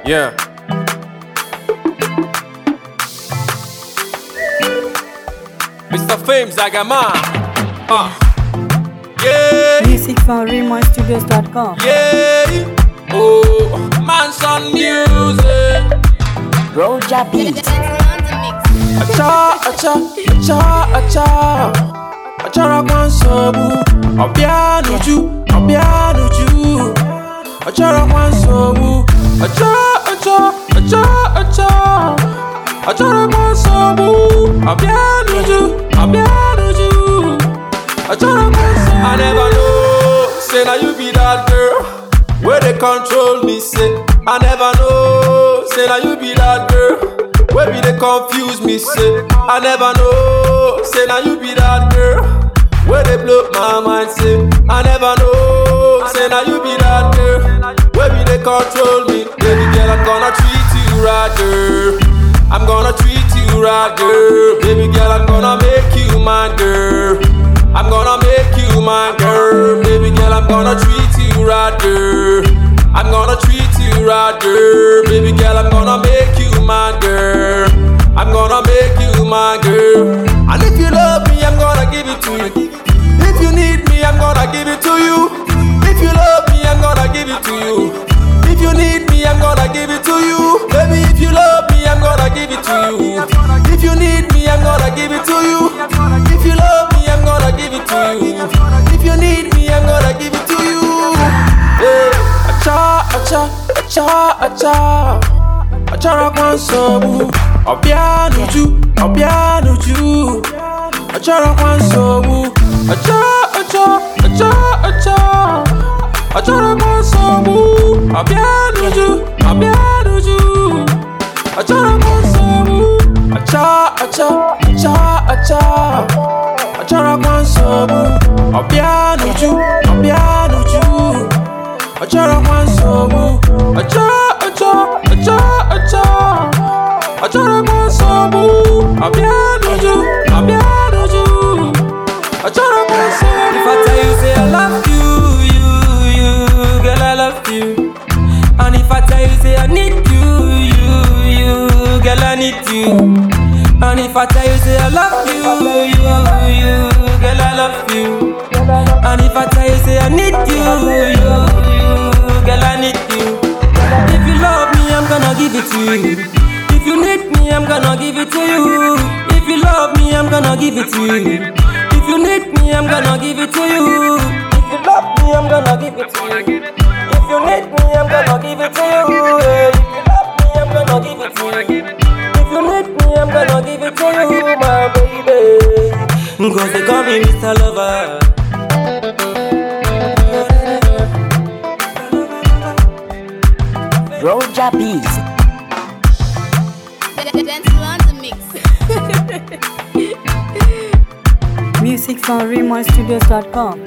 Yeah. Mr. Fame Zagama. Yeah. Music from RemoiStudios.com. Yeah. Oh, Manson Music. Roja Beats. Acha, acha, acha, acha. Achara kwansobu. Obianuju, obianuju. Achara kwansobu. Acha, acha, acha, acha. Achara kwansobu. Obianuju, obianuju. Achara kwansobu. I never know, say now you be that girl where they control me, say I never know, say now you be that girl where be they confuse me, say I never know, say now you be that girl where they blow my mind, say I never know, say now you be that girl where be they control me. Baby girl, I'm gonna treat you right, girl. I'm gonna treat you right, girl. Baby girl, I'm gonna make you my girl. I'm gonna make you my girl. Baby girl, I'm gonna treat you right, girl. I'm gonna treat you right, girl. Baby girl, I'm gonna make you my girl. I'm gonna make you my girl. And if you love me, I'm gonna give it to you. If you need me, I'm gonna give it to you. If you love me, I'm gonna give it to you. If you need me, I'm gonna give it to you. Baby, if you love me, I'm gonna give it to you. If you need me, I'm gonna give it to you. If you love me, I'm gonna give it to you. If you need me, I'm gonna give it to you. Yeah. Acha, acha, acha, acha. Achara kwansobu. Obianuju, obianuju. Achara kwansobu. Acha, acha, acha, acha. Achara kwansobu. Obianuju, obianuju. Achara kwansobu. Acha, acha, acha, acha. Achara kwansobu. Obianuju, obianuju. Achara kwansobu. Acha, acha, acha, acha. Achara kwansobu. Obianuju, obianuju. Achara kwansobu. If I tell you say I love you, girl I love you. And if I tell you say I need you, girl I need you. And if I tell you say I love you, girl I love you. And if I tell you say I need you, girl I need you. If you love me, I'm gonna give it to you. If you need me, I'm gonna give it to you. If you love me, I'm gonna give it to you. If you need me, I'm gonna give it to you. If you love me, I'm gonna give it to you. If you need me, I'm gonna give it to you. If you love me, I'm gonna give it to you. If you need me, I'm gonna give it to you, my baby. Cause they call me Mr. Lover. Roja Beats. Music from RemoiStudios.com.